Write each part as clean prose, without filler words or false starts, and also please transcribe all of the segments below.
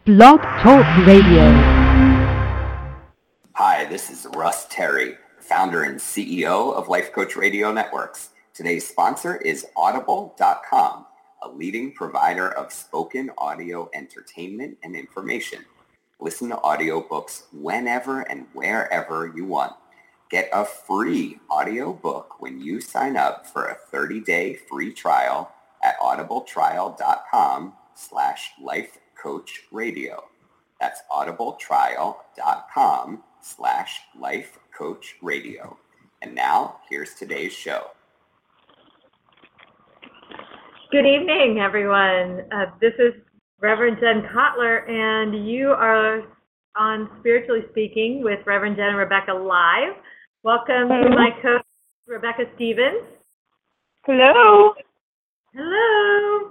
Blog Talk Radio. Hi, this is Russ Terry, founder and CEO of Life Coach Radio Networks. Today's sponsor is Audible.com, a leading provider of spoken audio entertainment and information. Listen to audiobooks whenever and wherever you want. Get a free audiobook when you sign up for a 30-day free trial at audibletrial.com/lifecoachradio. That's audibletrial.com/lifecoachradio. And now, here's today's show. Good evening, everyone. This is Reverend Jen Kotler, and you are on Spiritually Speaking with Reverend Jen and Rebecca Live. Welcome to my coach, Rebecca Stevens. Hello. Hello.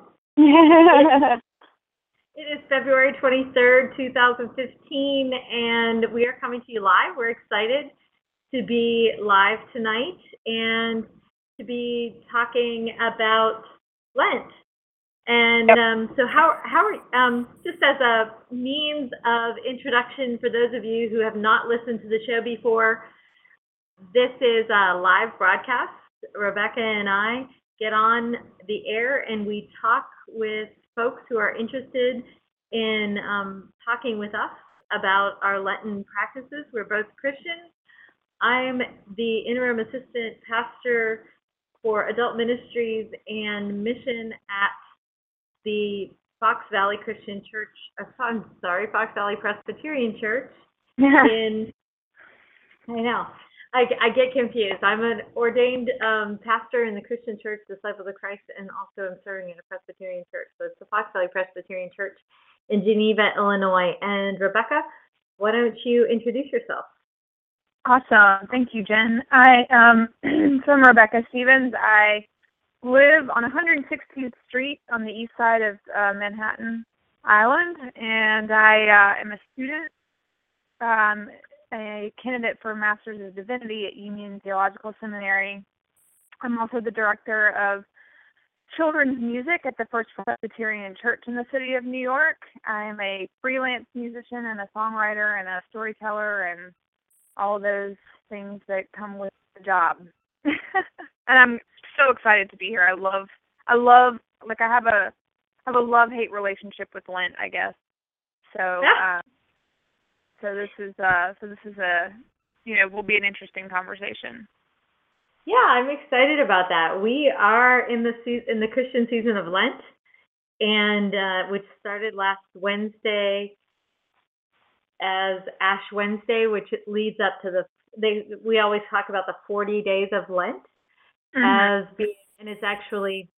It is February 23rd, 2015, and we are coming to you live. We're excited to be live tonight and to be talking about Lent. And so just as a means of introduction for those of you who have not listened to the show before, this is a live broadcast. Rebecca and I get on the air and we talk with folks who are interested in talking with us about our Lenten practices. We're both Christians. I'm the interim assistant pastor for adult ministries and mission at the Fox Valley Christian Church, Fox Valley Presbyterian Church. I get confused. I'm an ordained pastor in the Christian Church, Disciples of Christ, and also am serving in a Presbyterian church. So it's the Fox Valley Presbyterian Church in Geneva, Illinois. And Rebecca, why don't you introduce yourself? Awesome. Thank you, Jen. I'm Rebecca Stevens. I live on 116th Street on the east side of Manhattan Island, and I am a student, a candidate for Master's of Divinity at Union Theological Seminary. I'm also the director of children's music at the First Presbyterian Church in the city of New York. I'm a freelance musician and a songwriter and a storyteller and all of those things that come with the job. And I'm so excited to be here. I have a love-hate relationship with Lent, I guess. So this is will be an interesting conversation. Yeah, I'm excited about that. We are in the Christian season of Lent, and which started last Wednesday as Ash Wednesday, which leads up to we always talk about the 40 days of Lent as being, and it's actually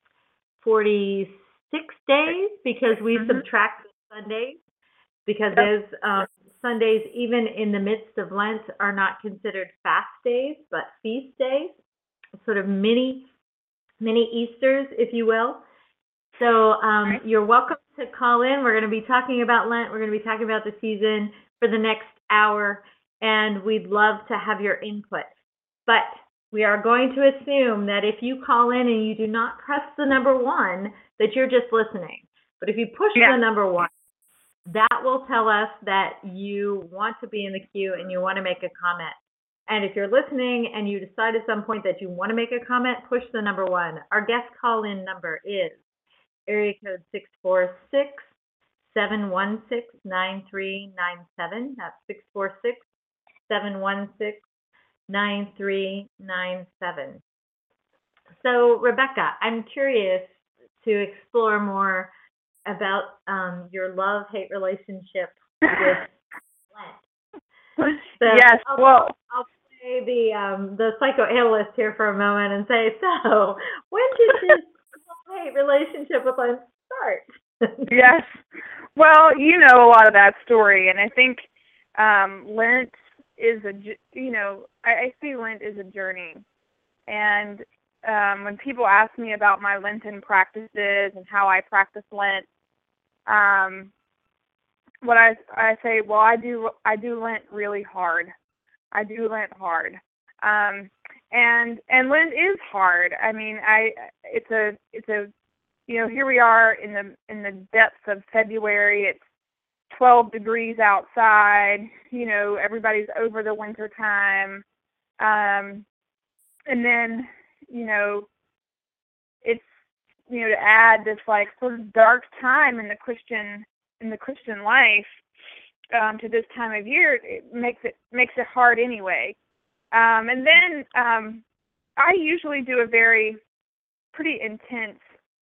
46 days because we subtract the Sundays, because those Sundays, even in the midst of Lent, are not considered fast days, but feast days, sort of mini Easters, if you will. So you're welcome to call in. We're going to be talking about Lent. We're going to be talking about the season for the next hour, and we'd love to have your input. But we are going to assume that if you call in and you do not press the number 1, that you're just listening. But if you push the number 1, that will tell us that you want to be in the queue and you want to make a comment. And if you're listening and you decide at some point that you want to make a comment, push the number 1. Our guest call-in number is area code 646-716-9397. That's 646-716-9397. So, Rebecca, I'm curious to explore more about your love-hate relationship with Lent. So yes, I'll play the psychoanalyst here for a moment and say, so when did this love-hate relationship with Lent start? Yes. Well, you know a lot of that story, and I think Lent is I see Lent as a journey. And when people ask me about my Lenten practices and how I practice Lent, what I say, well, I do Lent really hard. I do Lent hard. And Lent is hard. I mean, it's a here we are in the depths of February. 12 degrees outside, everybody's over the winter time. And then, it's, to add this like sort of dark time in the Christian life, to this time of year, it makes it hard anyway. And then, I usually do a pretty intense,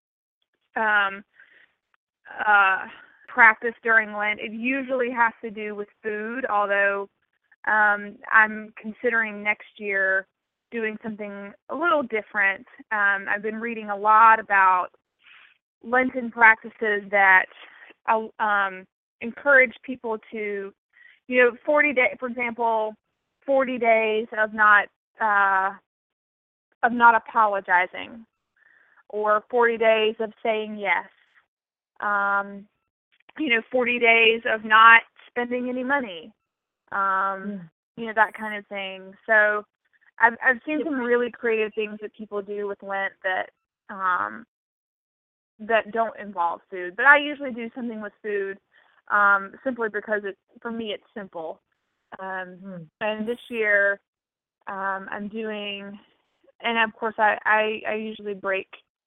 practice during Lent. It usually has to do with food, although I'm considering next year doing something a little different. I've been reading a lot about Lenten practices that encourage people to, 40 days, for example, 40 days of not apologizing, or 40 days of saying yes. 40 days of not spending any money, that kind of thing. So I've seen some really creative things that people do with Lent that don't involve food. But I usually do something with food, simply because for me it's simple. And this year I'm doing, and of course I usually break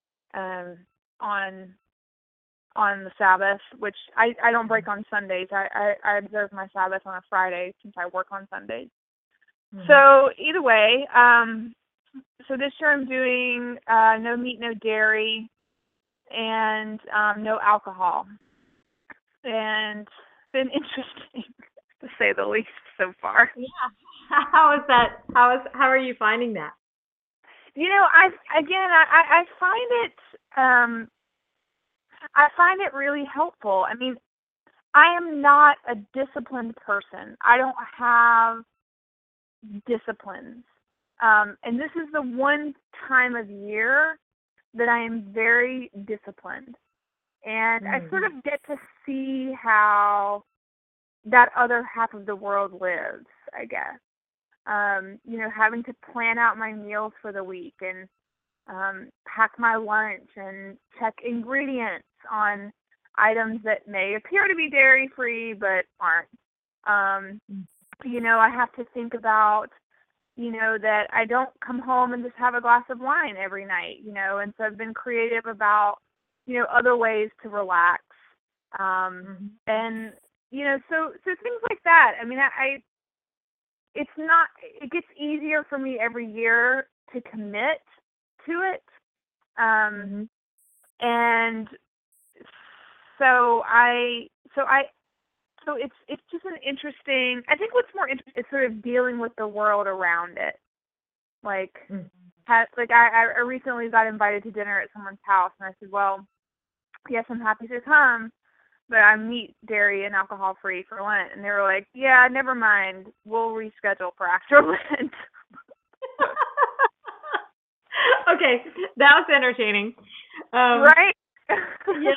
on the Sabbath, which I don't break on Sundays. I observe my Sabbath on a Friday since I work on Sundays. Mm-hmm. So either way, so this year I'm doing no meat, no dairy, and no alcohol. And it's been interesting, to say the least, so far. Yeah. How is that? How are you finding that? I find it really helpful. I mean, I am not a disciplined person. I don't have disciplines. And this is the one time of year that I am very disciplined. And I sort of get to see how that other half of the world lives, I guess. Having to plan out my meals for the week and pack my lunch and check ingredients on items that may appear to be dairy-free but aren't. I have to think about, that I don't come home and just have a glass of wine every night, and so I've been creative about, other ways to relax. And, so things like that. I mean, it gets easier for me every year to commit to it. And so it's just an interesting, I think what's more interesting is sort of dealing with the world around it. Like, I recently got invited to dinner at someone's house, and I said, well, yes, I'm happy to come, but I'm meat, dairy, and alcohol free for Lent. And they were like, yeah, never mind, we'll reschedule for after Lent. Okay, that was entertaining. Right? Yeah.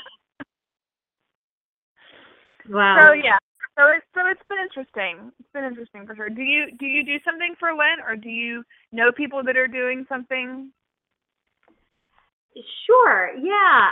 Wow. So yeah, so it's been interesting. It's been interesting for sure. Do you do something for Lent, or do you know people that are doing something? Sure. Yeah,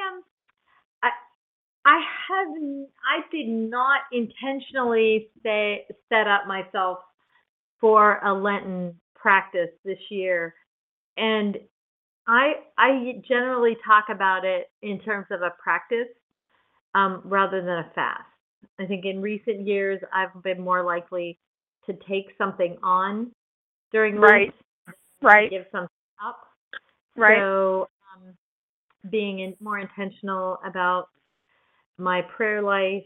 I did not intentionally set up myself for a Lenten practice this year, and I generally talk about it in terms of a practice rather than a fast. I think in recent years I've been more likely to take something on during Lent, right, give something up. Right. So being more intentional about my prayer life.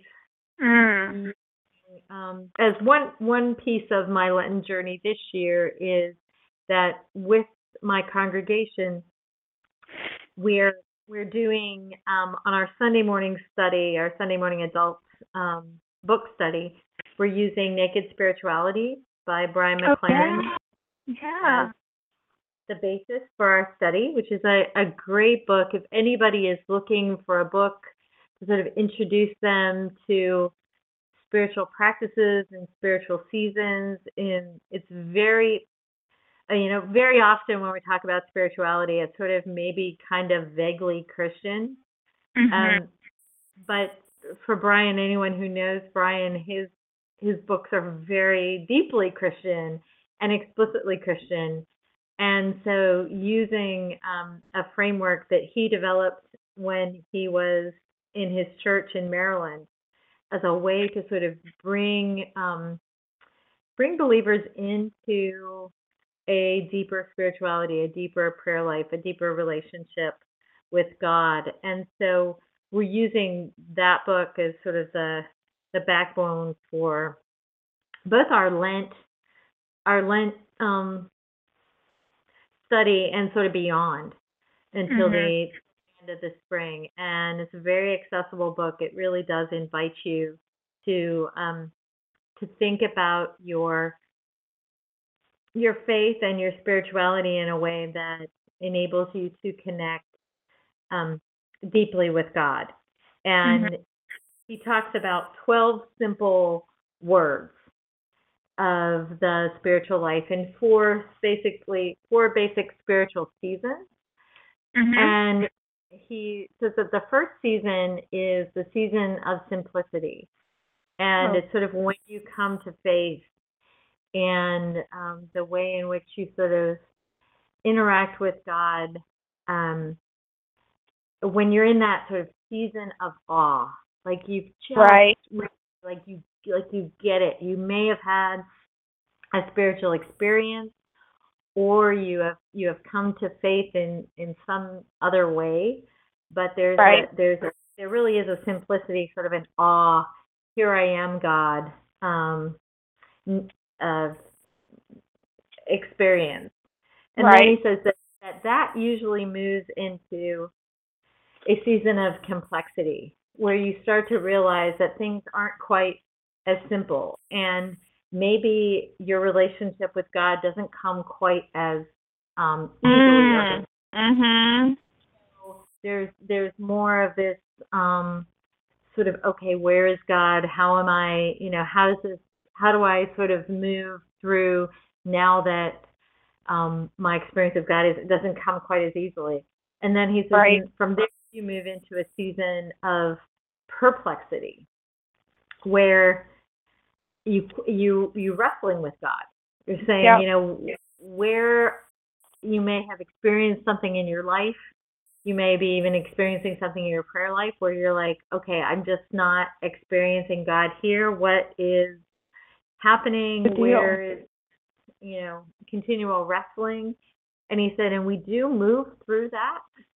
As one piece of my Lenten journey this year is that with my congregation, we're doing on our Sunday morning study, our Sunday morning adult book study, we're using Naked Spirituality by Brian McLaren. Yeah. As the basis for our study, which is a great book. If anybody is looking for a book to sort of introduce them to spiritual practices and spiritual seasons, and it's very often when we talk about spirituality, it's sort of maybe kind of vaguely Christian. But for Brian, anyone who knows Brian, his books are very deeply Christian and explicitly Christian. And so using a framework that he developed when he was in his church in Maryland as a way to sort of bring believers into a deeper spirituality, a deeper prayer life, a deeper relationship with God. And so we're using that book as sort of the backbone for both our Lent study and sort of beyond until the end of the spring. And it's a very accessible book. It really does invite you to think about your faith and your spirituality in a way that enables you to connect deeply with God. And he talks about 12 simple words of the spiritual life in four basic spiritual seasons. And he says that the first season is the season of simplicity. And it's sort of when you come to faith and the way in which you sort of interact with God, when you're in that sort of season of awe, like you've just, like you get it. You may have had a spiritual experience, or you have come to faith in some other way, but there really is a simplicity, sort of an awe. Here I am, God, experience. And then he says that usually moves into a season of complexity, where you start to realize that things aren't quite as simple, and maybe your relationship with God doesn't come quite as easily. So there's more of this sort of, okay, where is God? How am I? How do I sort of move through now that my experience of God doesn't come quite as easily? And then he says, from there you move into a season of perplexity, where you wrestling with God. You're saying, where you may have experienced something in your life, you may be even experiencing something in your prayer life where you're like, okay, I'm just not experiencing God here. What is happening? Where is, continual wrestling? And he said, and we do move through that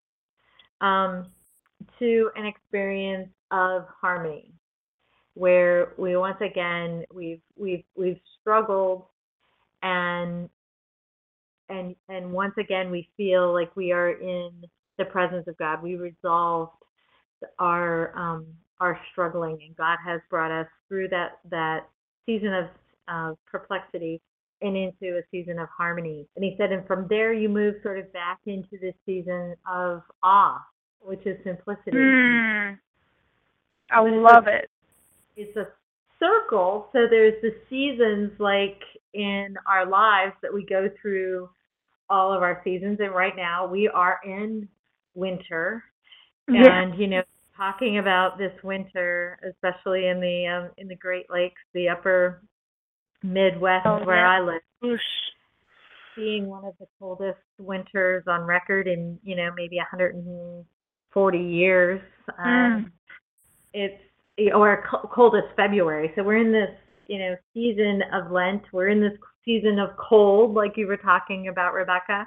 to an experience of harmony, where we once again we've struggled, and once again we feel like we are in the presence of God. We resolved our struggling, and God has brought us through that season of perplexity and into a season of harmony. And he said, and from there you move sort of back into this season of awe, which is simplicity. I love it. It's a circle. So there's the seasons, like in our lives, that we go through all of our seasons. And right now we are in winter. And, talking about this winter, especially in the Great Lakes, the upper Midwest where I live, seeing one of the coldest winters on record in, maybe 140 years. Or coldest February. So we're in this, season of Lent. We're in this season of cold, like you were talking about, Rebecca.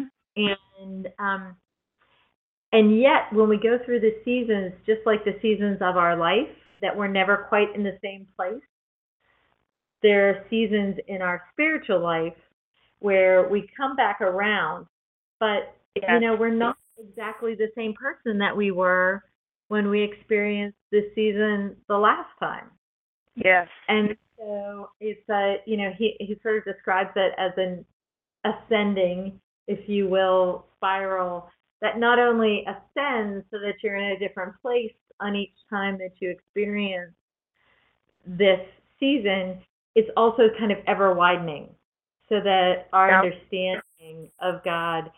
And yet, when we go through the seasons, just like the seasons of our life, that we're never quite in the same place, there are seasons in our spiritual life where we come back around, but, we're not exactly the same person that we were when we experienced this season the last time. Yes. And so it's he sort of describes it as an ascending, if you will, spiral that not only ascends so that you're in a different place on each time that you experience this season, it's also kind of ever widening, so that our understanding of God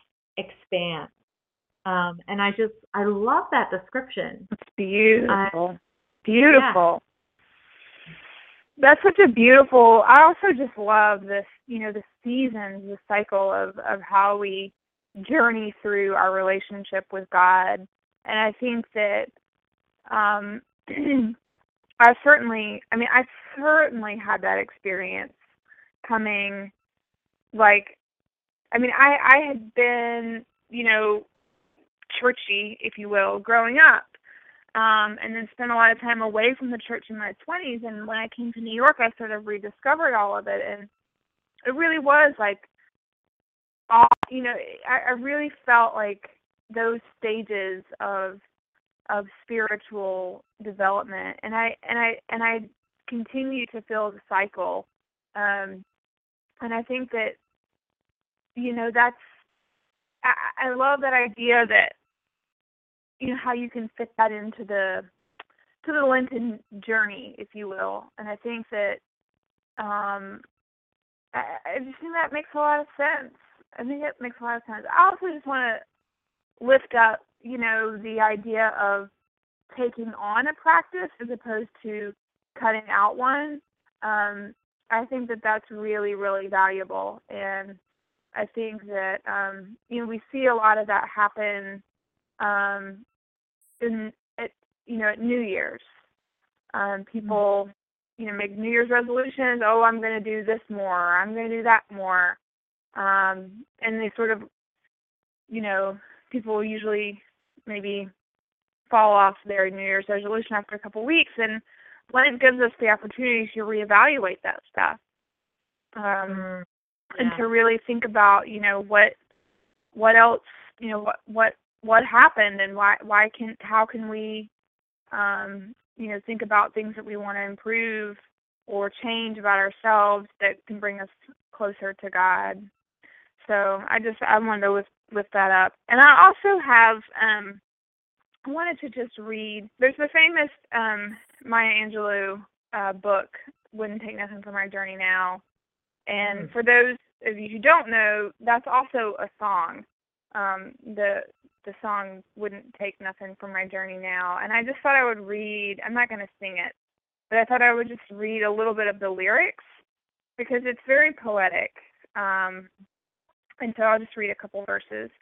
expands. And I love that description. It's beautiful. Beautiful. That's such a beautiful, I also just love this, the seasons, the cycle of how we journey through our relationship with God. And I think that I certainly had that experience coming, I had been, churchy, if you will, growing up. And then spent a lot of time away from the church in my 20s. And when I came to New York, I sort of rediscovered all of it. And it really was I really felt like those stages of spiritual development. And I continue to feel the cycle. And I think that, that's, I love that idea that, how you can fit that into the Lenten journey, if you will. And I think that I just think that makes a lot of sense. I think it makes a lot of sense. I also just want to lift up, the idea of taking on a practice as opposed to cutting out one. I think that that's really, really valuable. And I think that, we see a lot of that happen at New Year's. People, make New Year's resolutions. Oh, I'm going to do this more. I'm going to do that more. And they sort of, people usually maybe fall off their New Year's resolution after a couple of weeks. And Lent gives us the opportunity to reevaluate that stuff. And to really think about, what else, what happened and how can we, think about things that we want to improve or change about ourselves that can bring us closer to God. So I wanted to lift that up. And I also have, I wanted to just read, there's the famous Maya Angelou book, Wouldn't Take Nothing for My Journey Now. And for those of you who don't know, that's also a song. The song Wouldn't Take Nothing for My Journey Now. And I just thought I would read, I'm not going to sing it, but I thought I would just read a little bit of the lyrics because it's very poetic. And so I'll just read a couple verses.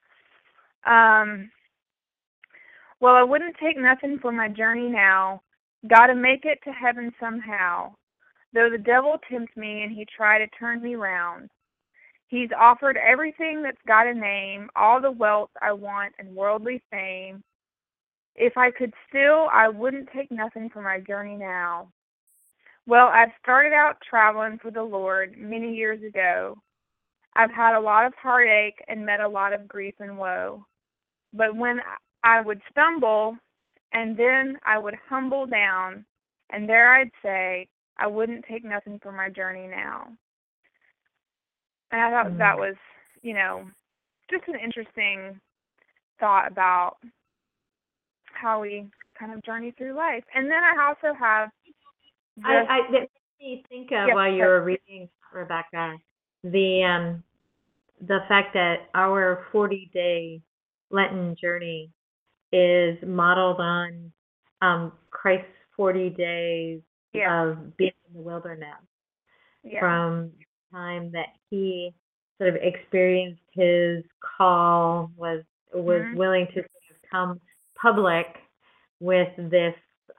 Well, I wouldn't take nothing for my journey now. Gotta make it to heaven somehow. Though the devil tempt me and he try to turn me round. He's offered everything that's got a name, all the wealth I want and worldly fame. If I could still, I wouldn't take nothing for my journey now. Well, I've started out traveling for the Lord many years ago. I've had a lot of heartache and met a lot of grief and woe. But when I would stumble, and then I would humble down, and there I'd say, I wouldn't take nothing for my journey now. And I thought that was, just an interesting thought about how we kind of journey through life. And then I also have that made me think of while you were reading, Rebecca, the fact that our 40-day Lenten journey is modeled on Christ's 40 days of being in the wilderness. From the time that he sort of experienced his call, was willing to sort of come public with this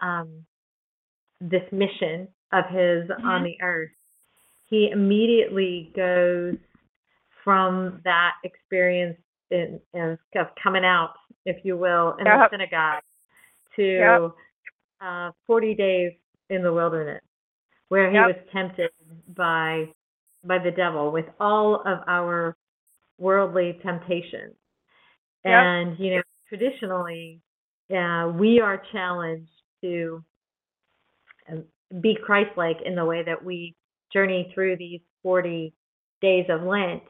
this mission of his on the earth. He immediately goes from that experience of coming out, if you will, in the synagogue to 40 days in the wilderness, where he was tempted by the devil with all of our worldly temptations. And, traditionally, we are challenged to be Christ-like in the way that we journey through these 40 days of Lent,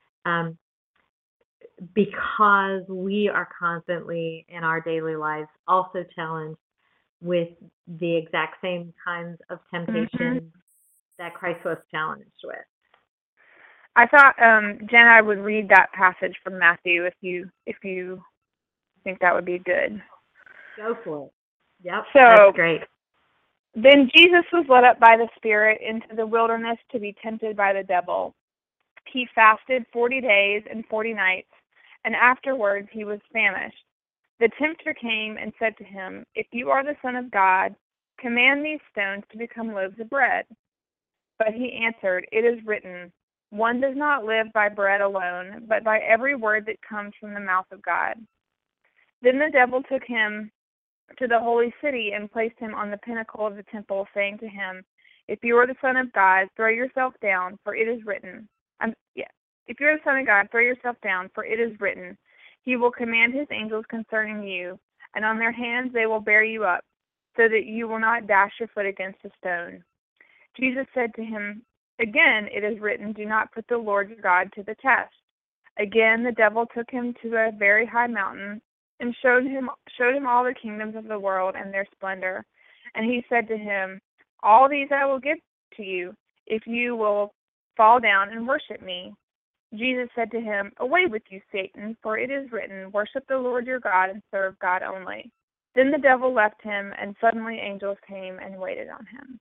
because we are constantly in our daily lives also challenged with the exact same kinds of temptations that Christ was challenged with. I thought, Jen, I would read that passage from Matthew if you think that would be good. Go for it. Yep, so, that's great. Then Jesus was led up by the Spirit into the wilderness to be tempted by the devil. He fasted 40 days and 40 nights, and afterwards he was famished. The tempter came and said to him, "If you are the Son of God, command these stones to become loaves of bread." But he answered, "It is written, one does not live by bread alone, but by every word that comes from the mouth of God." Then the devil took him to the holy city and placed him on the pinnacle of the temple, saying to him, "If you are the Son of God, throw yourself down, for it is written." If you are the Son of God, throw yourself down, for it is written, "He will command his angels concerning you, and on their hands they will bear you up, so that you will not dash your foot against a stone." Jesus said to him, "Again it is written, do not put the Lord your God to the test." Again the devil took him to a very high mountain and showed him all the kingdoms of the world and their splendor. And he said to him, "All these I will give to you, if you will fall down and worship me." Jesus said to him, "Away with you, Satan, for it is written, worship the Lord your God and serve God only." Then the devil left him, and suddenly angels came and waited on him.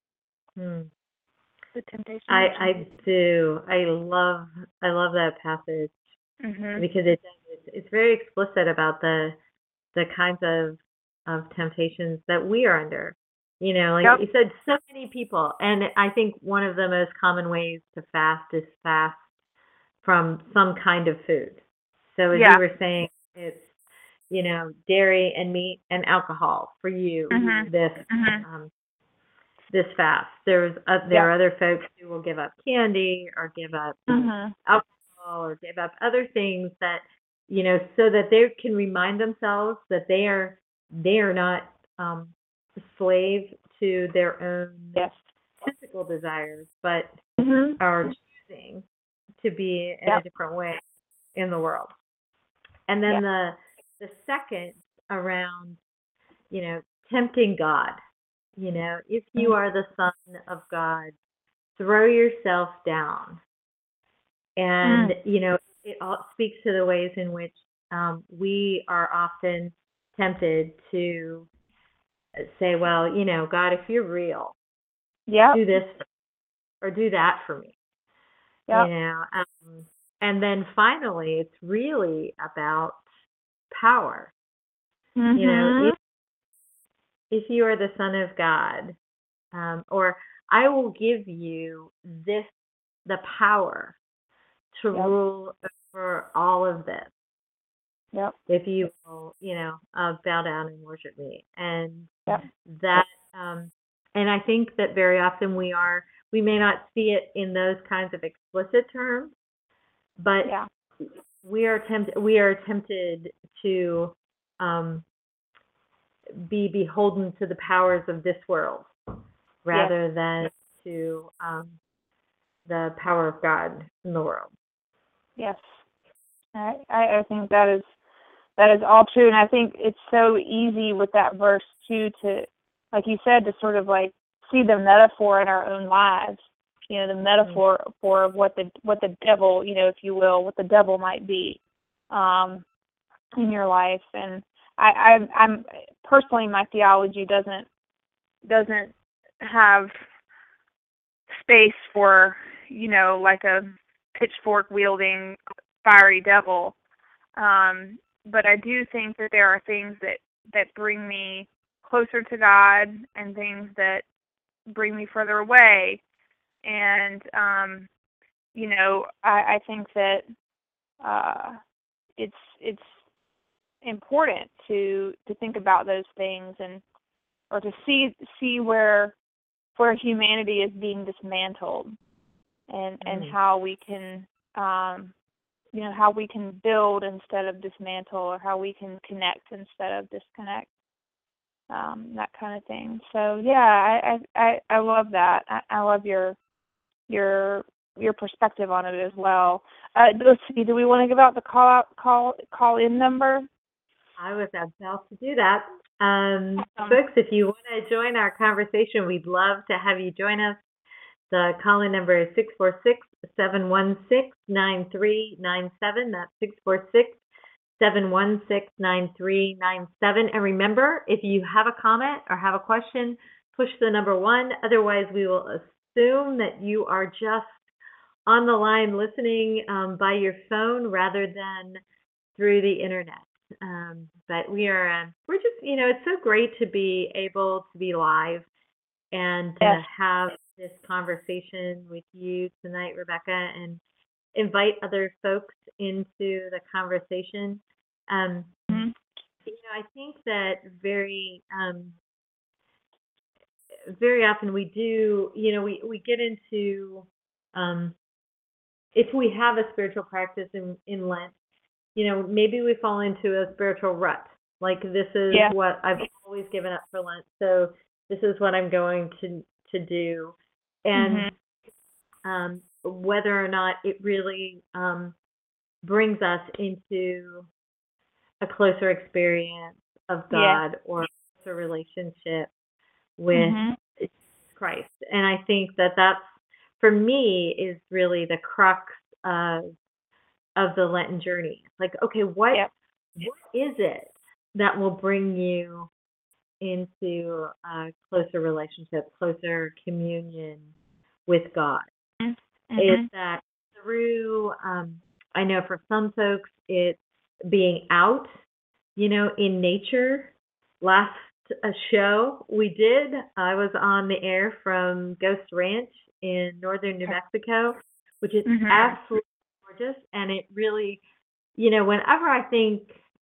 The temptation. I do. I love that passage because it's very explicit about the kinds of temptations that we are under. You know, like you said, so many people, and I think one of the most common ways to fast is fast from some kind of food. So as you were saying, it's, you know, dairy and meat and alcohol for you. This fast. There are other folks who will give up candy or give up alcohol or give up other things that, you know, so that they can remind themselves that they are not slave to their own physical desires, but are choosing to be in a different way in the world. And then the second around, you know, tempting God. You know, if you are the Son of God, throw yourself down. And, you know, it all speaks to the ways in which we are often tempted to say, well, you know, God, if you're real, do this or do that for me. You know, and then finally, it's really about power. You know, if you are the Son of God, or I will give you the power to rule over all of this. If you will, you know, bow down and worship me. And that, and I think that very often we may not see it in those kinds of explicit terms, but we are tempted to be beholden to the powers of this world rather than to the power of God in the world. Yes, I think that is all true, and I think it's so easy with that verse too to, like you said, to sort of like see the metaphor in our own lives. You know, the metaphor of what the devil, you know, if you will, what the devil might be in your life. And I'm personally, my theology doesn't have space for, you know, like a pitchfork wielding fiery devil. But I do think that there are things that bring me closer to God and things that bring me further away. And, you know, I think that it's important to think about those things or to see where humanity is being dismantled and how we can you know, how we can build instead of dismantle, or how we can connect instead of disconnect, that kind of thing. So I love that. I love your perspective on it as well. Let's see, do we want to give out the call in number? I was about to do that. Folks, if you want to join our conversation, we'd love to have you join us. The call-in number is 646-716-9397. That's 646-716-9397. And remember, if you have a comment or have a question, push the number 1. Otherwise, we will assume that you are just on the line listening by your phone rather than through the internet. But we're just, it's so great to be able to be live and to have this conversation with you tonight, Rebecca, and invite other folks into the conversation. I think that very often we do, we get into, if we have a spiritual practice in Lent, maybe we fall into a spiritual rut. Like, this is what I've always given up for Lent, so this is what I'm going to do. And whether or not it really brings us into a closer experience of God or a closer relationship with Christ. And I think that that's, for me, is really the crux of the Lenten journey. Like, okay, what is it that will bring you into a closer relationship, closer communion with God? Is that through, I know for some folks, it's being out, in nature. Last show we did, I was on the air from Ghost Ranch in northern New Mexico, which is absolutely gorgeous. And it really, whenever I think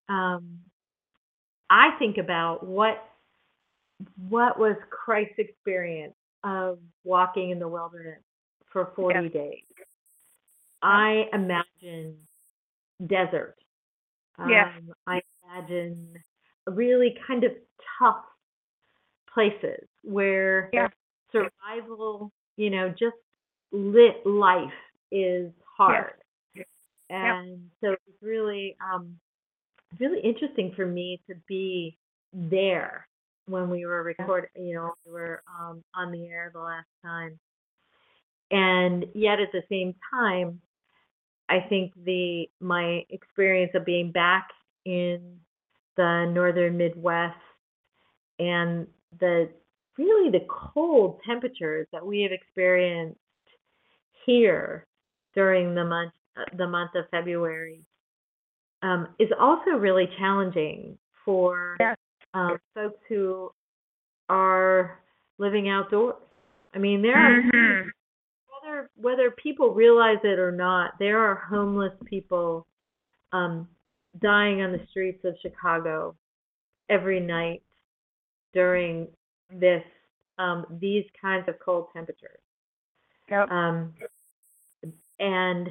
about what was Christ's experience of walking in the wilderness for 40 days, I imagine desert. I imagine really kind of tough places where survival, just lit life is hard. And so it's really, really interesting for me to be there when we were recording, we were on the air the last time. And yet at the same time, I think my experience of being back in the northern Midwest and the cold temperatures that we have experienced here during the month of February is also really challenging for folks who are living outdoors. I mean, there are whether people realize it or not, there are homeless people dying on the streets of Chicago every night during these kinds of cold temperatures. And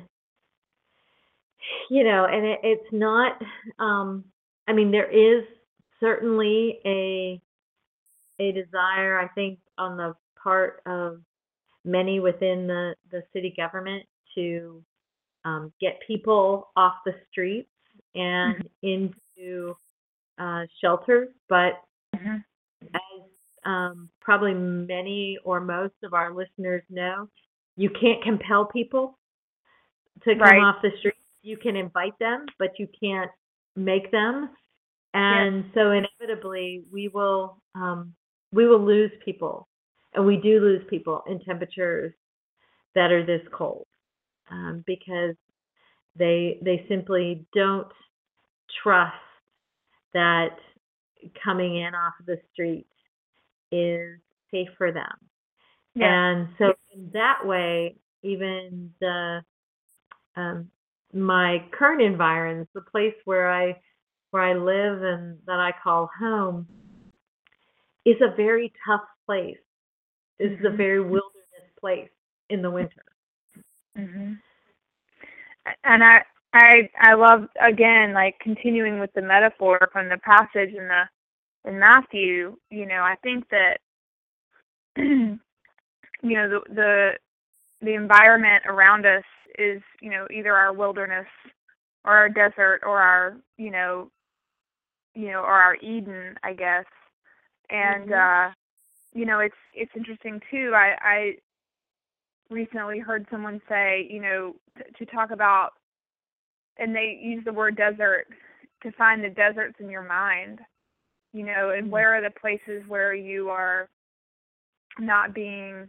it's not. I mean, there is certainly a desire, I think, on the part of many within the city government to get people off the streets and into shelters. But as probably many or most of our listeners know, you can't compel people to come off the streets. You can invite them, but you can't make them. And so inevitably we will lose people. And we do lose people in temperatures that are this cold because they simply don't trust that coming in off of the street is safe for them. And so in that way, even my current environment, the place where I live and that I call home, is a very tough place. It's a very wilderness place in the winter. And I love, again, like continuing with the metaphor from the passage in Matthew. I think that the environment around us is either our wilderness or our desert or our or our Eden, I guess. And it's interesting too. I recently heard someone say, to talk about, and they use the word desert to find the deserts in your mind, and where are the places where you are not being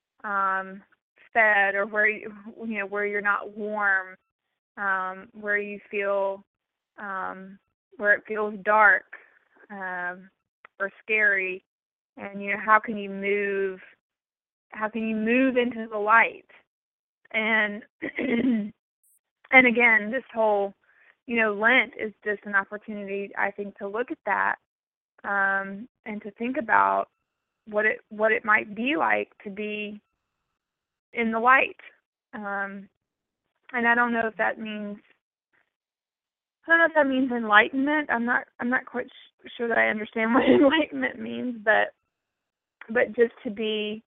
fed, or where where you're not warm, where you feel where it feels dark or scary, and how can you move into the light? And and again, this whole Lent is just an opportunity, I think, to look at that and to think about what it might be like to be in the light. And I don't know if that means enlightenment. I'm not quite sure that I understand what enlightenment means, but just to be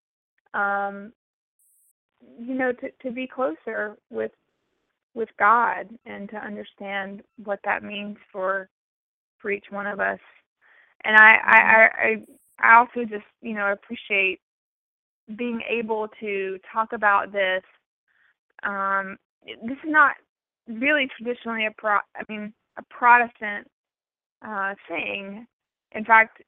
to be closer with God, and to understand what that means for each one of us. And I also just appreciate being able to talk about this. This is not really traditionally a Protestant thing. In fact,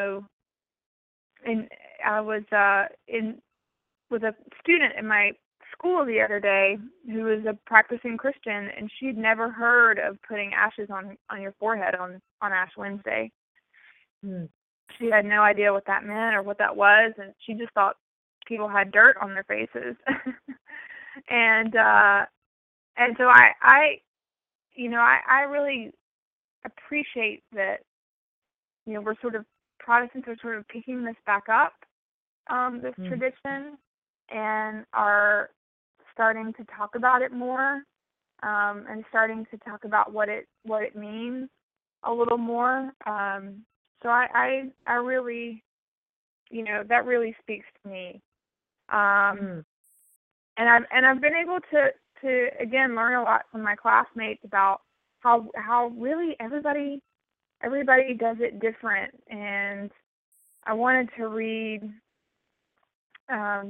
I was with a student in my school the other day who was a practicing Christian, and she'd never heard of putting ashes on your forehead on Ash Wednesday. She had no idea what that meant or what that was, and she just thought people had dirt on their faces. and so I really appreciate that we're Protestants are sort of picking this back up, this tradition, and are starting to talk about it more, and starting to talk about what it means a little more. So I really, that really speaks to me. And I've been able to again learn a lot from my classmates about how really everybody does it different. And I wanted to read a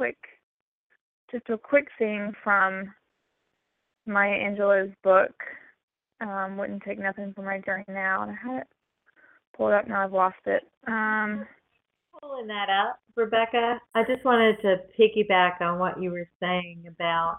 quick thing from Maya Angelou's book, Wouldn't Take Nothing for My Journey Now. And I had it pulled up, now I've lost it. Pulling that up, Rebecca, I just wanted to piggyback on what you were saying about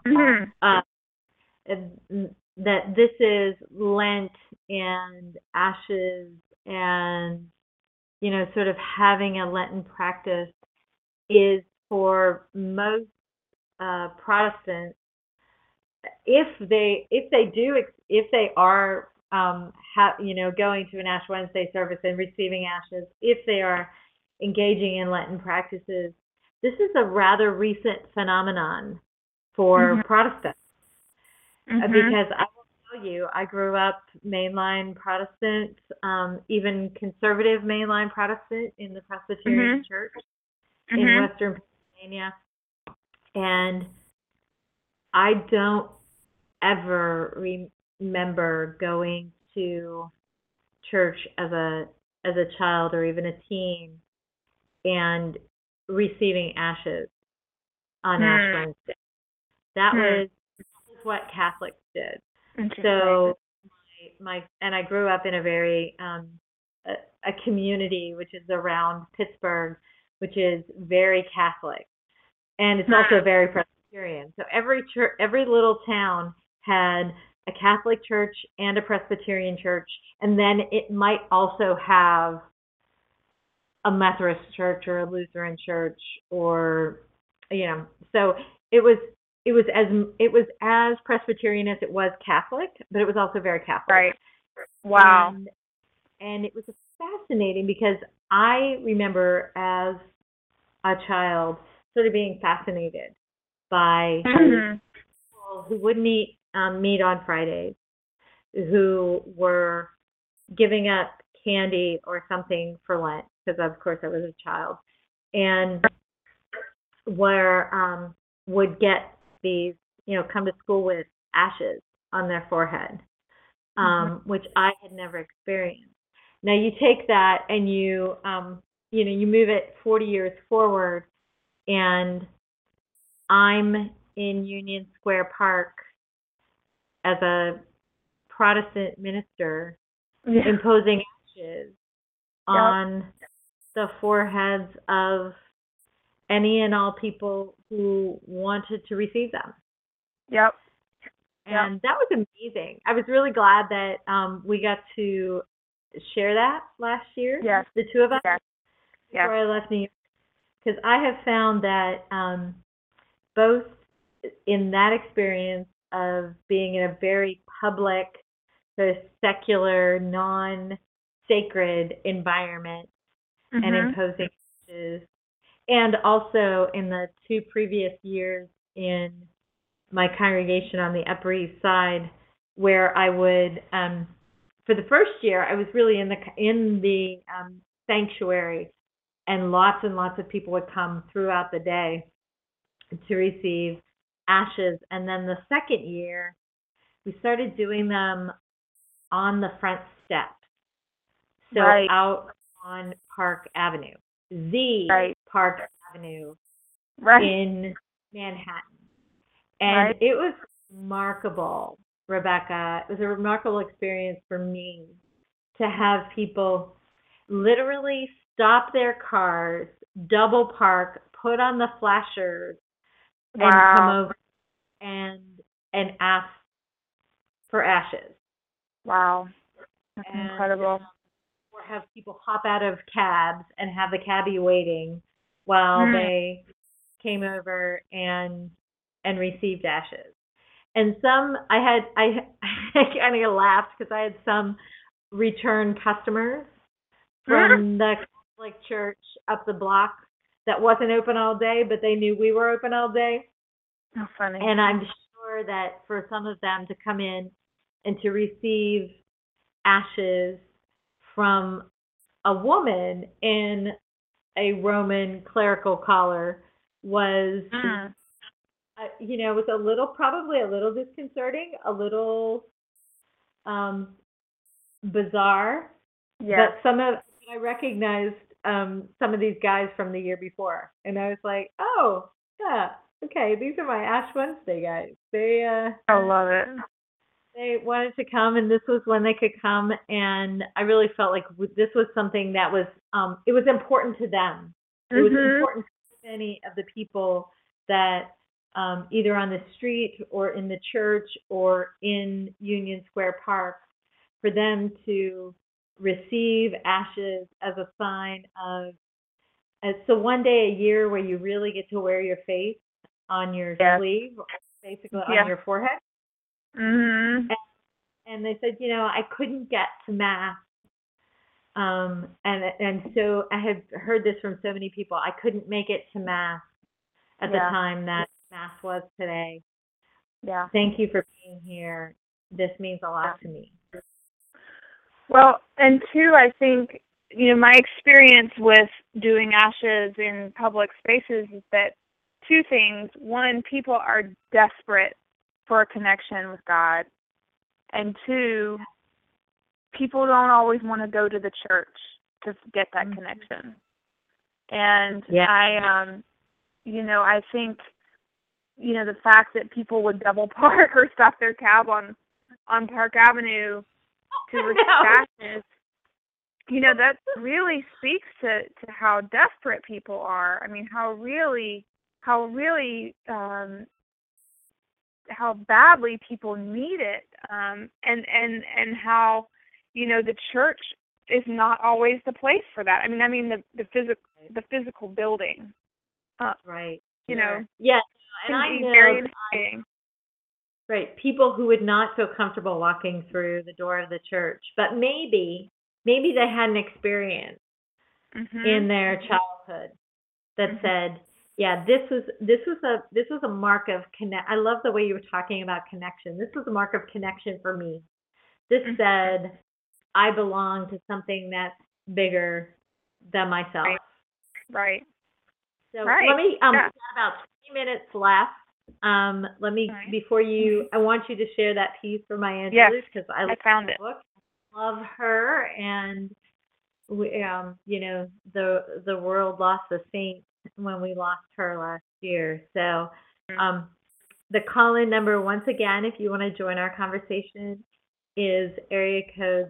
that this is Lent and ashes, and sort of having a Lenten practice is for most Protestants, if they are going to an Ash Wednesday service and receiving ashes, if they are engaging in Lenten practices, this is a rather recent phenomenon for Protestants. Because I will tell you, I grew up mainline Protestant, even conservative mainline Protestant in the Presbyterian Church in Western Pennsylvania. And I don't ever remember going to church as a child or even a teen and receiving ashes on Ash Wednesday. That was what Catholics did. So and I grew up in a very a community which is around Pittsburgh, which is very Catholic, and it's also very Presbyterian. So every little town had a Catholic church and a Presbyterian church, and then it might also have a Methodist church or a Lutheran church, or so it was as Presbyterian as it was Catholic, but it was also very Catholic. Right. Wow. And it was fascinating because I remember as a child sort of being fascinated by people who wouldn't eat meat on Fridays, who were giving up candy or something for Lent, because of course I was a child, and would get these, come to school with ashes on their forehead, which I had never experienced. Now you take that and you move it 40 years forward, and I'm in Union Square Park as a Protestant minister imposing ashes on the foreheads of any and all people who wanted to receive them. Yep. And that was amazing. I was really glad that we got to share that last year, Yes. the two of us, Yes. before I left New York. Because I have found that both in that experience of being in a very public, sort of secular, non-sacred environment and imposing messages, and also in the 2 previous years in my congregation on the Upper East Side, where I would, for the first year, I was really in the sanctuary, and lots of people would come throughout the day to receive ashes. And then the second year, we started doing them on the front steps, so out on Park Avenue, Park Avenue in Manhattan. And it was remarkable, Rebecca. It was a remarkable experience for me to have people literally stop their cars, double park, put on the flashers, and come over and ask for ashes. Wow. That's incredible. Or have people hop out of cabs and have the cabbie waiting while they came over and received ashes. And some, I kind of laughed because I had some return customers from the Catholic church up the block that wasn't open all day, but they knew we were open all day. How funny. And I'm sure that for some of them to come in and to receive ashes from a woman in a Roman clerical collar was, was probably a little disconcerting, a little bizarre. Yes. But I recognized some of these guys from the year before, and I was like, oh, yeah, okay, these are my Ash Wednesday guys. I love it. They wanted to come, and this was when they could come, and I really felt like this was something that was, it was important to them. It was important to many of the people that either on the street or in the church or in Union Square Park, for them to receive ashes as a sign of, so one day a year where you really get to wear your face on your sleeve, or basically on your forehead. And they said, I couldn't get to Mass. And so I had heard this from so many people. I couldn't make it to Mass at the time that Mass was today. Yeah. Thank you for being here. This means a lot to me. Well, and two, I think, my experience with doing ashes in public spaces is that 2 things. One, people are desperate for a connection with God. And 2, people don't always want to go to the church to get that connection. And I think, the fact that people would double park or stop their cab on Park Avenue to receive ashes, that really speaks to how desperate people are. I mean, how badly people need it, and how, the church is not always the place for that. I mean the physical building. Right. Yeah. And I know very interesting. Right. People who would not feel comfortable walking through the door of the church, but maybe they had an experience in their childhood that said, yeah, this was a mark of connect. I love the way you were talking about connection. This was a mark of connection for me. This said, I belong to something that's bigger than myself. Right. So let me, we've got about 20 minutes left. Before you, I want you to share that piece for Maya Angelou, because I found it. Book. Love her, and we, the world lost a saint when we lost her last year. So, the call-in number, once again, if you want to join our conversation, is area code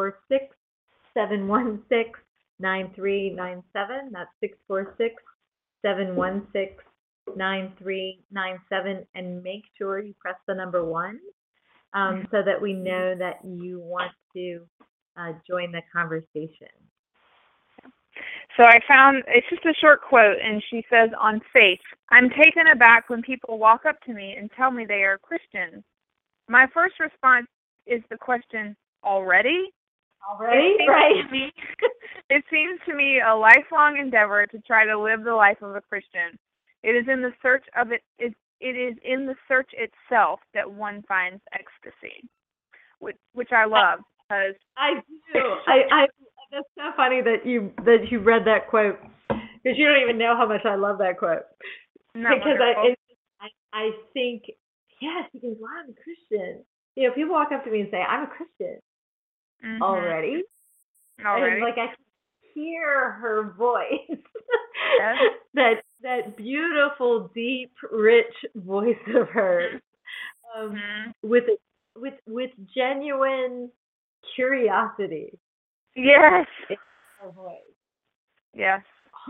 646-716-9397. That's 716-9397, and make sure you press the number 1 so that we know that you want to join the conversation. So I found, it's just a short quote, and she says, on faith, I'm taken aback when people walk up to me and tell me they are Christians. My first response is the question, already? Already? Right. It seems to me a lifelong endeavor to try to live the life of a Christian. It is in the search of it is in the search itself that one finds ecstasy, which I love. Because I do. That's so funny that you read that quote, because you don't even know how much I love that quote. Because I think, yes, because well, I'm a Christian. You know, people walk up to me and say, I'm a Christian. Mm-hmm. Already? And like I can hear her voice. Yes. that beautiful, deep, rich voice of hers. With genuine curiosity. Yes. In her voice. Yes.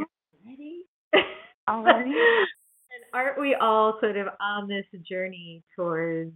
Already? And aren't we all sort of on this journey towards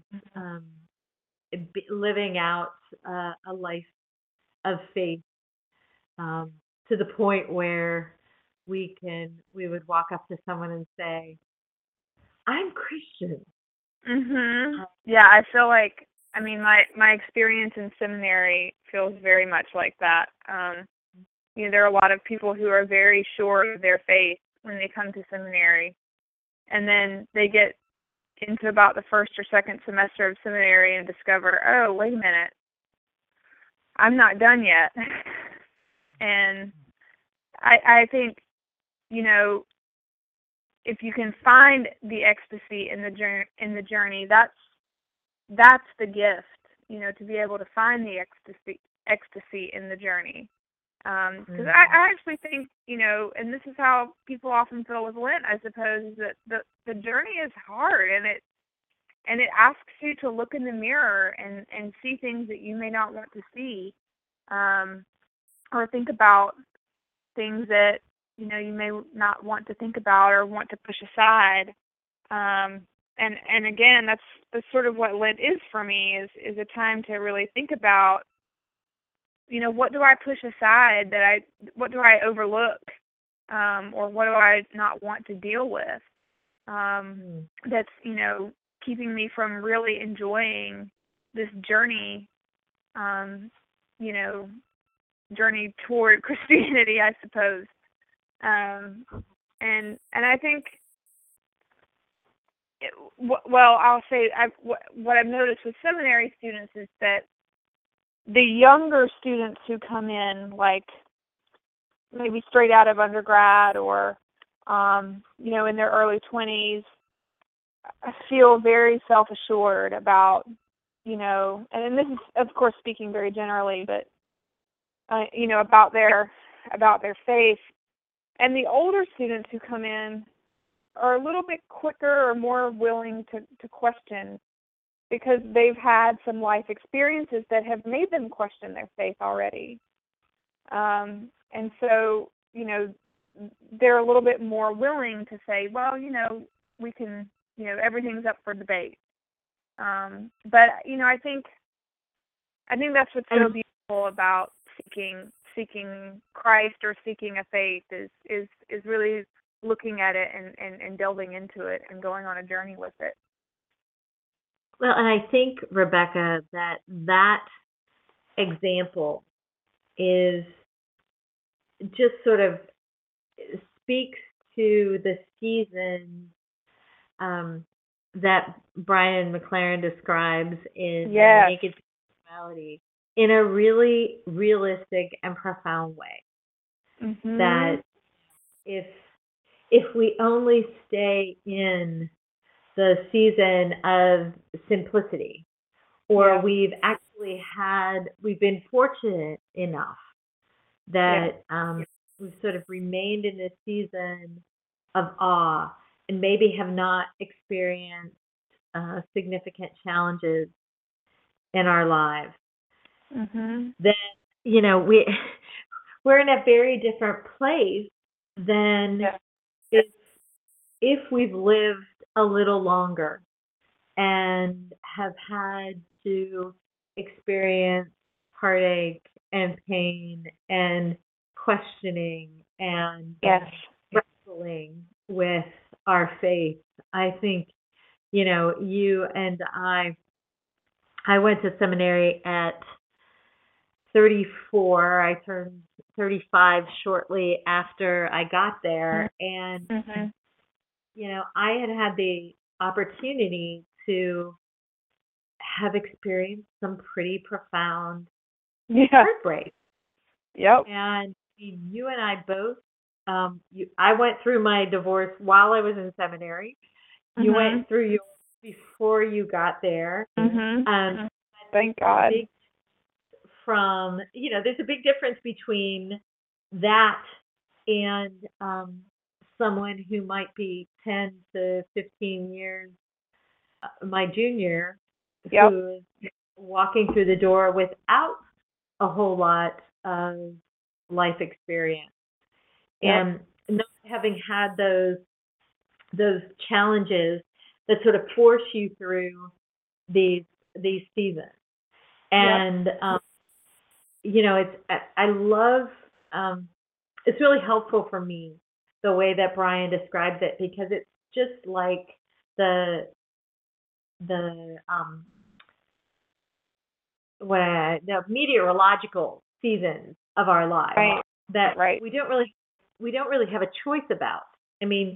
living out a life of faith to the point where we would walk up to someone and say, I'm Christian. Yeah, I feel like, I mean, my experience in seminary feels very much like that. You know, there are a lot of people who are very sure of their faith when they come to seminary, and then they get into about the first or second semester of seminary and discover, oh, wait a minute, I'm not done yet. And I think, you know, if you can find the ecstasy in the journey, that's the gift, you know, to be able to find the ecstasy in the journey. Because I actually think, you know, and this is how people often feel with Lent, I suppose, that the journey is hard, and it asks you to look in the mirror and see things that you may not want to see, or think about things that, you know, you may not want to think about or want to push aside. And again, that's sort of what Lent is for me, is a time to really think about, you know, what do I push aside, what do I overlook, or what do I not want to deal with, that's, you know, keeping me from really enjoying this journey, you know, journey toward Christianity, I suppose. And I think, I'll say what I've noticed with seminary students is that the younger students who come in, like maybe straight out of undergrad or, you know, in their early 20s, feel very self-assured about, you know, and this is, of course, speaking very generally, but, you know, about their faith. And the older students who come in are a little bit quicker or more willing to question, because they've had some life experiences that have made them question their faith already. And so, you know, they're a little bit more willing to say, well, you know, we can, you know, everything's up for debate. But, you know, I think that's what's so beautiful about seeking Christ or seeking a faith is really looking at it and delving into it and going on a journey with it. Well, and I think, Rebecca, that example is just sort of speaks to the season that Brian McLaren describes in Naked Spirituality in a really realistic and profound way. That if we only stay in the season of simplicity, or we've been fortunate enough that we've sort of remained in this season of awe and maybe have not experienced significant challenges in our lives, then, you know, we're in a very different place than if we've lived a little longer and have had to experience heartache and pain and questioning and wrestling with our faith, I think, you and I went to seminary at 34. I turned 35 shortly after I got there. And, I had the opportunity to have experienced some pretty profound heartbreak. Yep. And you and I both, I went through my divorce while I was in seminary. You went through yours before you got there. Thank God. From, there's a big difference between that and someone who might be 10 to 15 years my junior, who is walking through the door without a whole lot of life experience. And not having had those challenges that sort of force you through these seasons. And I love it's really helpful for me the way that Brian describes it, because it's just like the meteorological seasons of our lives that we don't really have a choice about. I mean,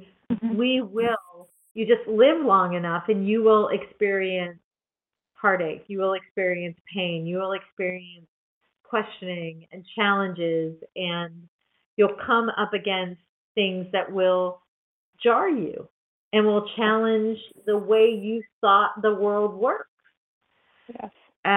you just live long enough and you will experience heartache, you will experience pain, you will experience questioning and challenges, and you'll come up against things that will jar you and will challenge the way you thought the world works. Yes.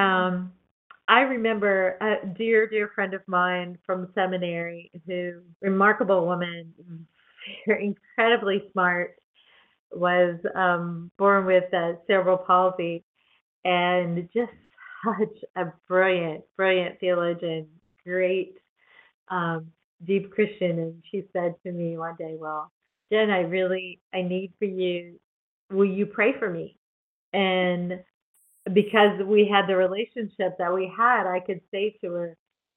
I remember a dear friend of mine from seminary, remarkable woman, very incredibly smart, was born with cerebral palsy, and just such a brilliant theologian, great, deep Christian. And she said to me one day, "Well, Jen, I need for you, will you pray for me?" And because we had the relationship that we had, I could say to her,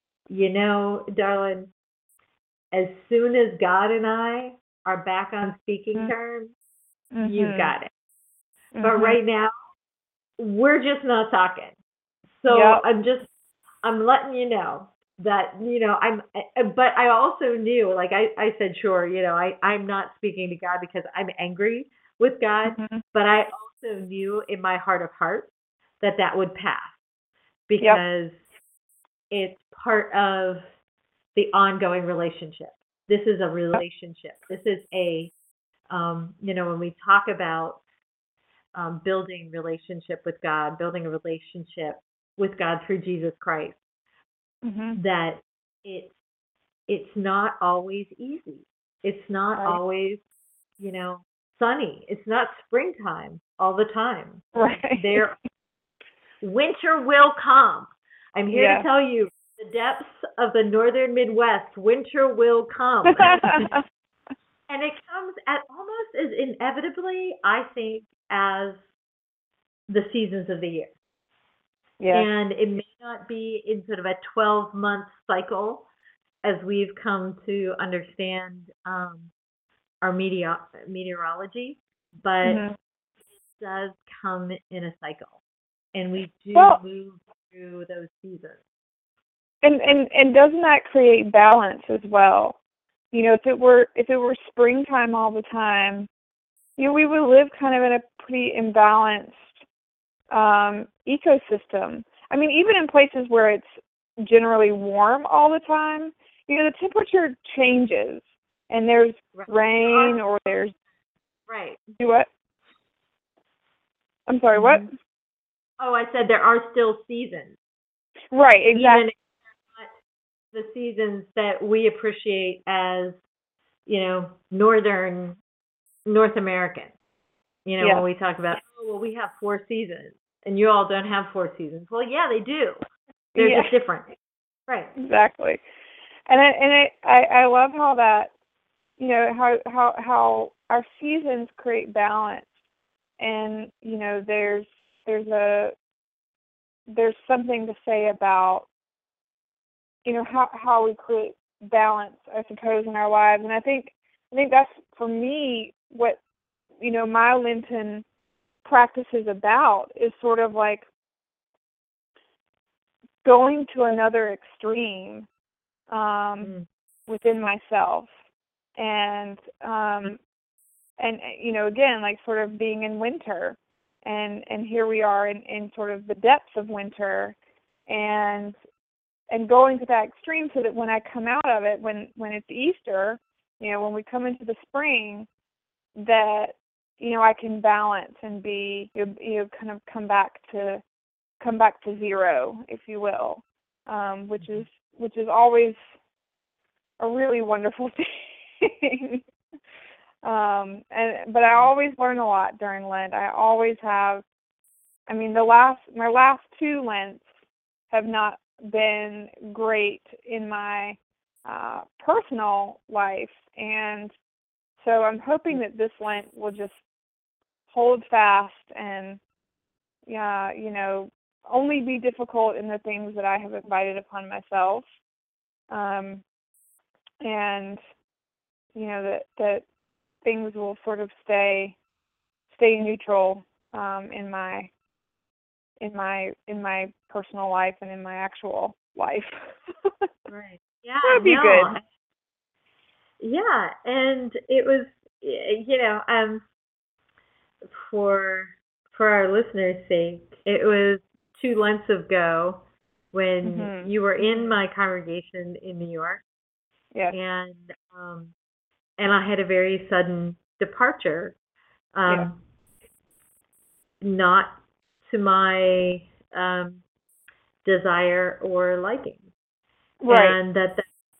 darling, as soon as God and I are back on speaking terms, you've got it. But right now, we're just not talking. So I'm letting you know that, but I also knew, like I said, sure, I'm not speaking to God because I'm angry with God, but I also knew in my heart of hearts that would pass, because it's part of the ongoing relationship. This is a relationship. This is when we talk about building relationship with God, building a relationship with God through Jesus Christ, that it's not always easy. It's not always, sunny. It's not springtime all the time. Winter will come. I'm here to tell you, the depths of the northern Midwest, winter will come. And it comes at almost as inevitably, I think, as the seasons of the year. And it may not be in sort of a 12-month cycle as we've come to understand our meteorology, but it does come in a cycle. And we do move through those seasons. And doesn't that create balance as well? If it were springtime all the time, we would live kind of in a pretty imbalanced ecosystem. I mean, even in places where it's generally warm all the time, the temperature changes, and there's rain or there's Do what? I'm sorry, what? Oh, I said there are still seasons. Right, exactly. Even the seasons that we appreciate as, North American. When we talk about, we have 4 seasons, and you all don't have 4 seasons. Well, yeah, they do. They're just different. Right. Exactly. And I love how that, how our seasons create balance, and there's something to say about how we create balance, I suppose, in our lives. And I think that's, for me, what my Lenten practice is about, is sort of like going to another extreme within myself, and again, like sort of being in winter, and here we are in sort of the depths of winter, and going to that extreme, so that when I come out of it, when it's Easter, when we come into the spring, that I can balance and be kind of come back to zero, if you will, which is always a really wonderful thing. But I always learn a lot during Lent. I always have. I mean, my last 2 Lents have not been great in my personal life, and so I'm hoping that this Lent will just hold fast and only be difficult in the things that I have invited upon myself, and that things will sort of stay neutral in my personal life and in my actual life. Right. Yeah. That'd be good. Yeah, and it was, for our listeners' sake, it was 2 Lents ago when you were in my congregation in New York. Yes. And I had a very sudden departure, not to my desire or liking, right? And that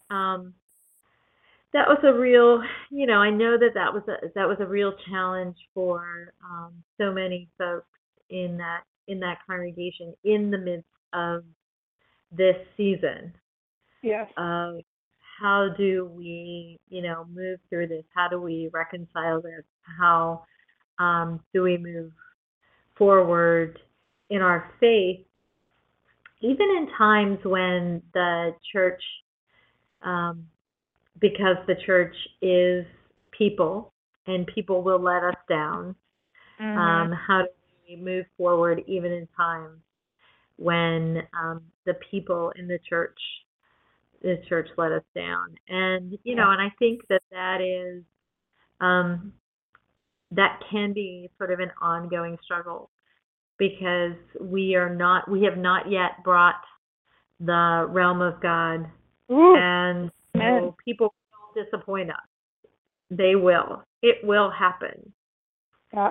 was a real, I know that was a real challenge for so many folks in that congregation in the midst of this season. Yes. How do we, move through this? How do we reconcile this? How do we move forward in our faith, even in times when the church, because the church is people and people will let us down, how do we move forward even in times when the people in the church let us down? And and I think that is that can be sort of an ongoing struggle, because we have not yet brought the realm of God. And so people will disappoint us. They will. It will happen. Yeah.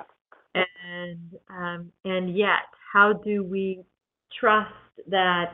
And yet, how do we trust that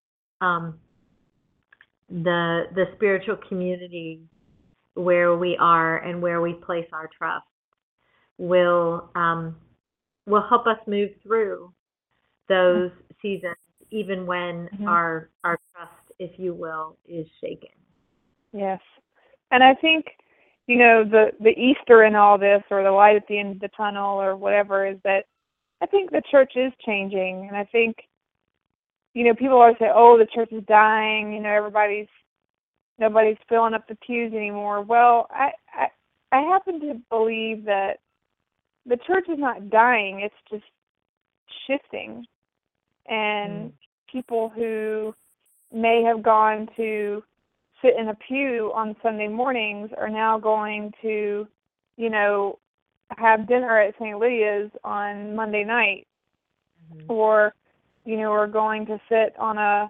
the spiritual community where we are and where we place our trust will help us move through those seasons, even when our trust, if you will, is shaken. Yes. And I think, the Easter in all this, or the light at the end of the tunnel, or whatever, is that I think the church is changing. And I think, people always say, oh, the church is dying, nobody's filling up the pews anymore. Well, I happen to believe that the church is not dying, it's just shifting. And people who may have gone to sit in a pew on Sunday mornings are now going to, have dinner at St. Lydia's on Monday night, or, are going to sit on a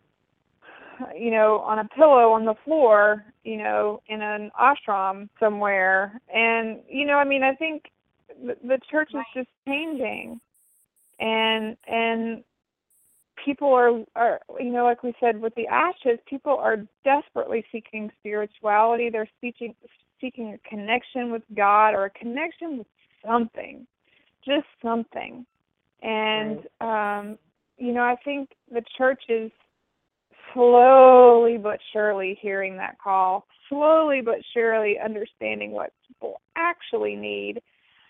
pillow on the floor, in an ashram somewhere. And, I think the church is just changing, and people are, like we said, with the ashes, people are desperately seeking spirituality. They're seeking a connection with God, or a connection with something, just something. And, I think the church is slowly but surely hearing that call, slowly but surely understanding what people actually need,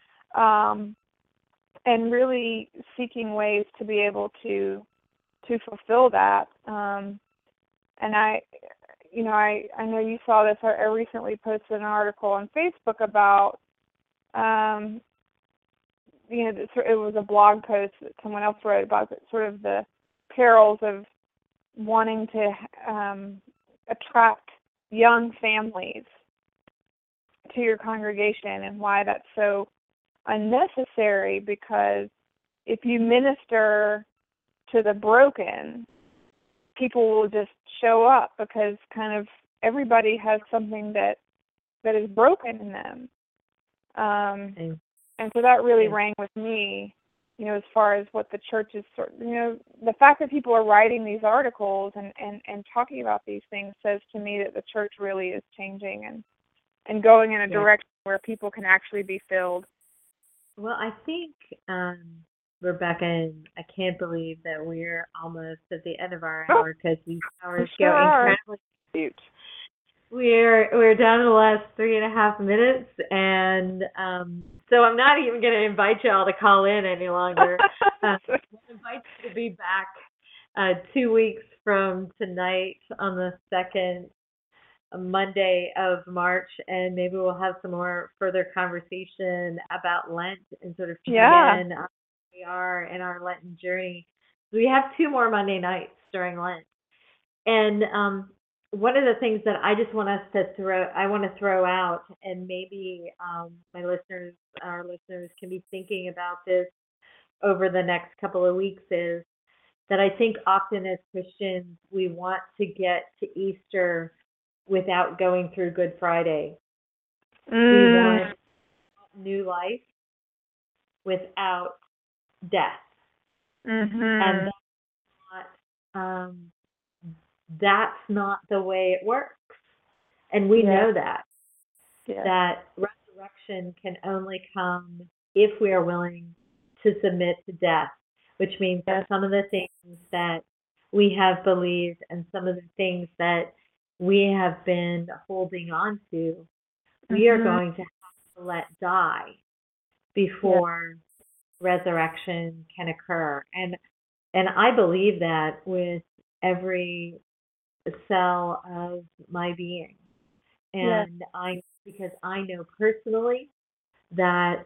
and really seeking ways to be able to fulfill that. And I know you saw this. I recently posted an article on Facebook about, it was a blog post that someone else wrote about sort of the perils of wanting to attract young families to your congregation, and why that's so unnecessary, because if you minister to the broken, people will just show up, because kind of everybody has something that is broken in them. And so that really rang with me, as far as what the church is the fact that people are writing these articles and talking about these things says to me that the church really is changing and going in a direction where people can actually be filled. Well, I think, Rebecca, I can't believe that we're almost at the end of our hour, because these hours go incredibly cute. We're down to the last 3.5 minutes, and so I'm not even going to invite y'all to call in any longer. I invite you to be back 2 weeks from tonight on the 2nd Monday of March, and maybe we'll have some more further conversation about Lent and sort of check in on where we are in our Lenten journey. We have 2 more Monday nights during Lent, and one of the things that I just want us to throw out, and maybe our listeners can be thinking about this over the next couple of weeks, is that I think often as Christians we want to get to Easter without going through Good Friday. We want new life without death. And that's not the way it works. And we know that. That resurrection can only come if we are willing to submit to death, which means that some of the things that we have believed and some of the things that we have been holding on to, we are going to have to let die before resurrection can occur. And I believe that with every cell of my being. And because I know personally that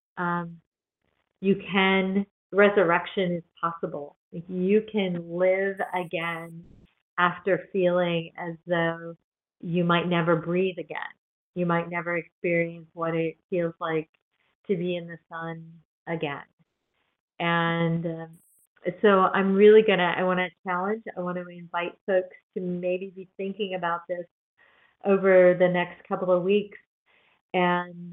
resurrection is possible. You can live again after feeling as though you might never breathe again. You might never experience what it feels like to be in the sun again. And so I'm really I want to invite folks to maybe be thinking about this over the next couple of weeks, and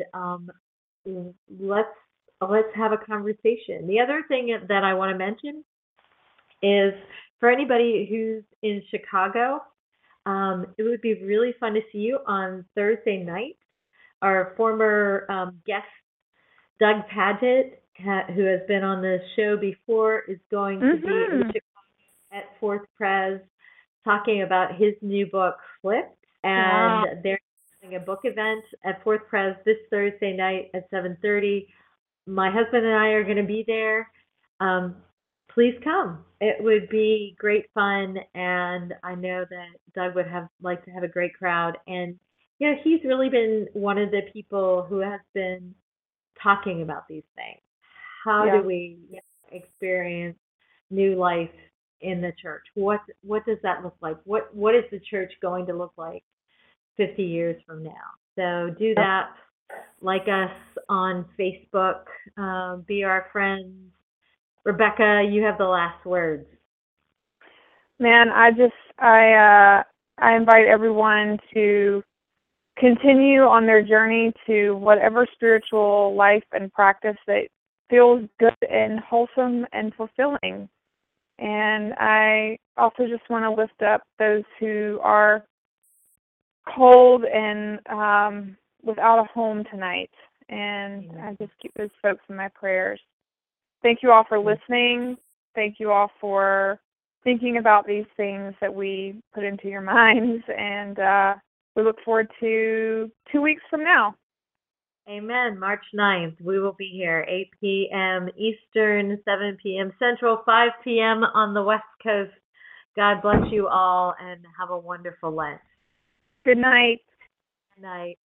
let's have a conversation. The other thing that I want to mention is, for anybody who's in Chicago, it would be really fun to see you on Thursday night. Our former guest, Doug Padgett, who has been on the show before, is going to be in Chicago at Fourth Pres talking about his new book, Flipped. And they're having a book event at Fourth Pres this Thursday night at 7:30. My husband and I are going to be there. Please come. It would be great fun, and I know that Doug would like to have a great crowd. And he's really been one of the people who has been talking about these things. How do we experience new life in the church? What does that look like? What is the church going to look like 50 years from now? So do that. Like us on Facebook. Be our friends. Rebecca, you have the last words. Man, I invite everyone to continue on their journey to whatever spiritual life and practice that feels good and wholesome and fulfilling. And I also just want to lift up those who are cold and without a home tonight. And I just keep those folks in my prayers. Thank you all for listening. Thank you all for thinking about these things that we put into your minds. And we look forward to 2 weeks from now. Amen. March 9th, we will be here, 8 p.m. Eastern, 7 p.m. Central, 5 p.m. on the West Coast. God bless you all and have a wonderful Lent. Good night. Good night.